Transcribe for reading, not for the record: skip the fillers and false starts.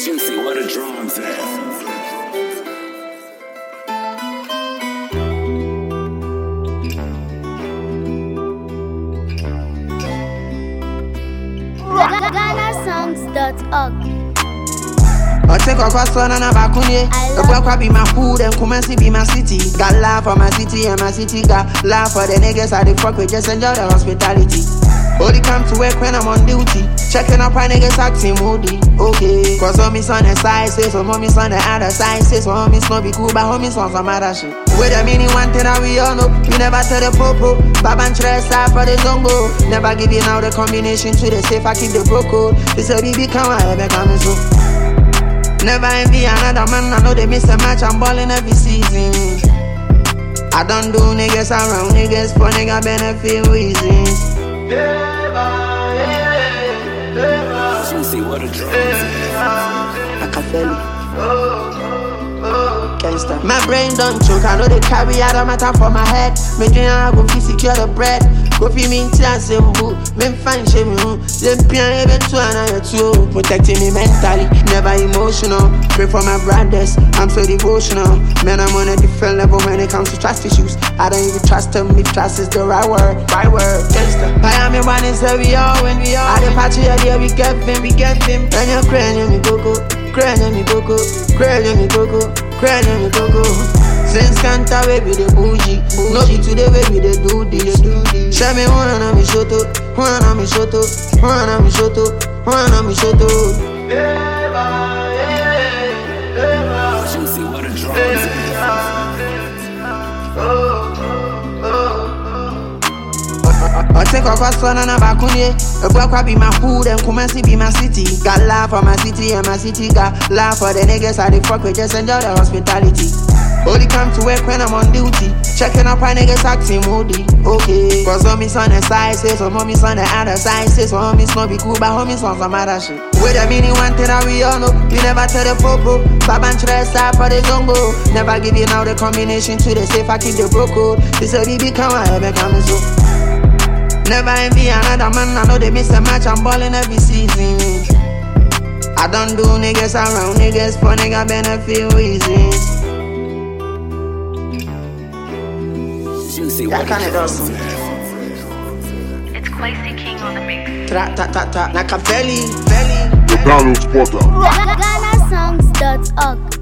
Juicy, what a drums at. GhanaSongs.org. I take a cost on a bakunye. The block be my food and Kumasi be my city. Got love for my city and my city got love for the niggas I dey fuck with. Just enjoy the hospitality. Only come to work when I'm on duty. Checking up my niggas acting moody. Okay, cause homies on the side say so, homies on the other side say so. Homies no be cool, but homies on some other shit. With a meaning one thing that we all know. You never tell the popo. Baban try side for the zongo. Never give you now the combination to the safe. I keep the bro code. This a BB come I ever coming so. Never envy another man, I know they miss a match, I'm balling every season. I don't do niggas around niggas for nigga benefit reasons. Juicy, what a drums at. Machiavelli. Gangsta. My brain don't choke, I know they carry out a matter for my head. Me drink I go fi secure the bread. Go fi me and simple, me find shame you. Them pian even to another two. Protecting me mentally, never emotional. Pray for my brothers, I'm so devotional. Man, I'm on a different level when it comes to trust issues. I don't even trust them if trust is the right word. Gangsta. I am a man is we all when we all. I the party idea we get him. And you're crying me go. Crying me go. Since Kanta we be the bougie. No be today we be the do this. Show me wanna me shoto. Juicy, what a drums I take a cost on a bakunye. The block be my food and Kumasi be my city. Got love for my city and my city got love for the niggas I dey fuck with. Just enjoy the hospitality. Only come to work when I'm on duty. Checking up my niggas acting moody. Okay, cause homies on the side say so, homies on the other side say so. Homies no be cool, but homies on some other shit. With a meaning one thing that we all know. You never tell the popo. Baban try side for the zongo. Never give you now the combination to the safe. I keep the bro code. This a BB come I ever coming so. Never envy another man, I know they miss a match, I'm balling every season. I don't do niggas around niggas for nigga benefit reasons. Juicy, That what kind a of drums awesome. at. It's Quasi King on the mix. Machiavelli. The Donald Spotter. GhanaSongs.org.